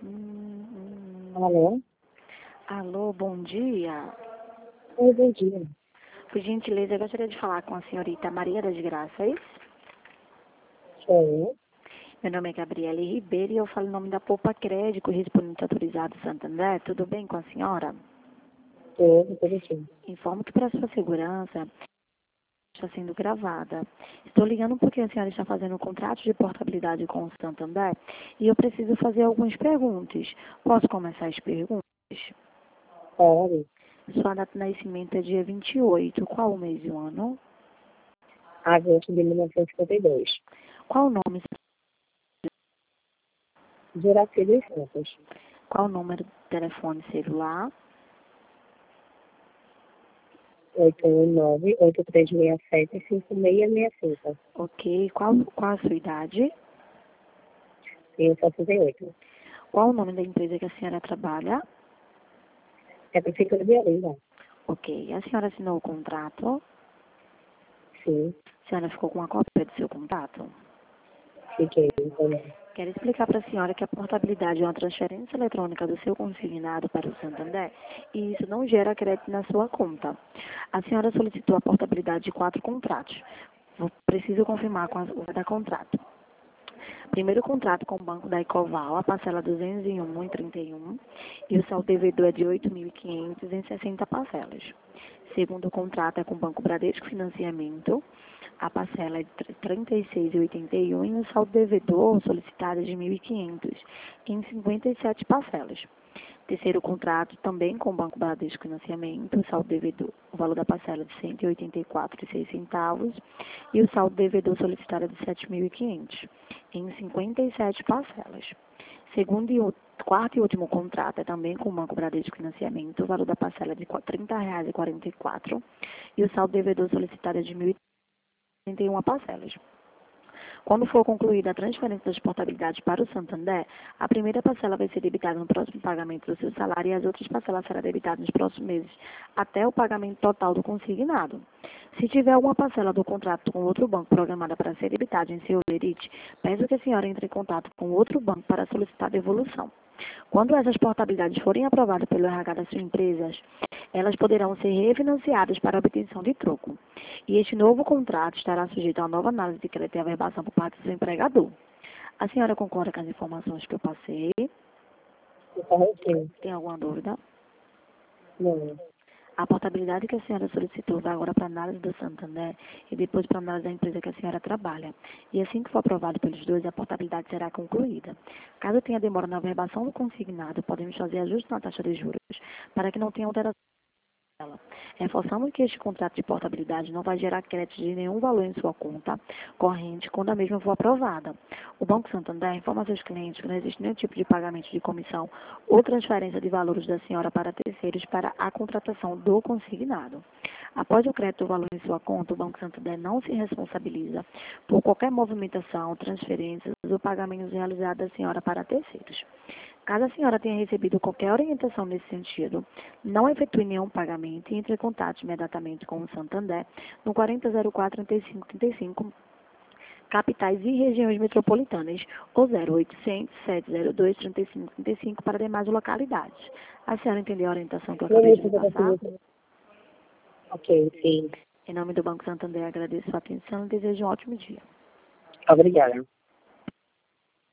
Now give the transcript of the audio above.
Alô? Alô, bom dia. Oi, bom dia. Por gentileza, eu gostaria de falar com a senhorita Maria das Graças. Sou eu. Meu nome é Gabriele Ribeiro e eu falo em nome da Poupa Crédito, correspondente autorizado Santander. Tudo bem com a senhora? Tudo bem. Informo que para sua segurança está sendo gravada. Estou ligando porque a senhora está fazendo um contrato de portabilidade com o Santander e eu preciso fazer algumas perguntas. Posso começar as perguntas? Pode. Sua data de nascimento é dia 28. Qual o mês e o ano? Agosto de 1952. Qual o nome? Juraci dos Santos. Qual o número do telefone celular? 819-8367-5665. Ok. Qual a sua idade? Tenho 68. Qual o nome da empresa que a senhora trabalha? É a Prefeitura de Olinda. Ok. A senhora assinou o contrato? Sim, A senhora ficou com uma cópia do seu contrato? fiquei também. Quero explicar para a senhora que a portabilidade é uma transferência eletrônica do seu consignado para o Santander e isso não gera crédito na sua conta. A senhora solicitou a portabilidade de 4 contratos. Preciso confirmar com cada contrato. Primeiro contrato com o Banco da Ecoval, a parcela 201,31 e o saldo devedor é de 8.500 em 60 parcelas. Segundo contrato é com o Banco Bradesco Financiamento, a parcela é de 36,81 e o saldo devedor solicitado é de 1.500 em 57 parcelas. Terceiro contrato, também com o Banco Bradesco Financiamento, o saldo devedor, o valor da parcela de R$ 184,06 e o saldo devedor solicitado é de 7.500 em 57 parcelas. Segundo e quarto e último contrato é também com o Banco Bradesco Financiamento, o valor da parcela é de R$ 30,44 e o saldo devedor solicitado é de 1.031 parcelas. Quando for concluída a transferência das portabilidades para o Santander, a primeira parcela vai ser debitada no próximo pagamento do seu salário e as outras parcelas serão debitadas nos próximos meses, até o pagamento total do consignado. Se tiver alguma parcela do contrato com outro banco programada para ser debitada em seu lerite, peço que a senhora entre em contato com outro banco para solicitar devolução. Quando essas portabilidades forem aprovadas pelo RH das suas empresas, elas poderão ser refinanciadas para obtenção de troco. E este novo contrato estará sujeito a uma nova análise de crédito e averbação por parte do seu empregador. A senhora concorda com as informações que eu passei? Corretinho. Tem alguma dúvida? Não. A portabilidade que a senhora solicitou vai agora para a análise do Santander e depois para a análise da empresa que a senhora trabalha. E assim que for aprovado pelos dois, a portabilidade será concluída. Caso tenha demora na averbação do consignado, podemos fazer ajustes na taxa de juros para que não tenha alteração. Reforçamos que este contrato de portabilidade não vai gerar crédito de nenhum valor em sua conta corrente quando a mesma for aprovada. O Banco Santander informa a seus clientes que não existe nenhum tipo de pagamento de comissão ou transferência de valores da senhora para terceiros para a contratação do consignado. Após o crédito do valor em sua conta, o Banco Santander não se responsabiliza por qualquer movimentação, transferências ou pagamentos realizados da senhora para terceiros. Caso a senhora tenha recebido qualquer orientação nesse sentido, não efetue nenhum pagamento e entre em contato imediatamente com o Santander no 4004-3535, capitais e regiões metropolitanas, ou 0800-702-3535 para demais localidades. A senhora entendeu a orientação que eu acabei de lhe passar? Ok, sim. Em nome do Banco Santander, agradeço a sua atenção e desejo um ótimo dia. Obrigada.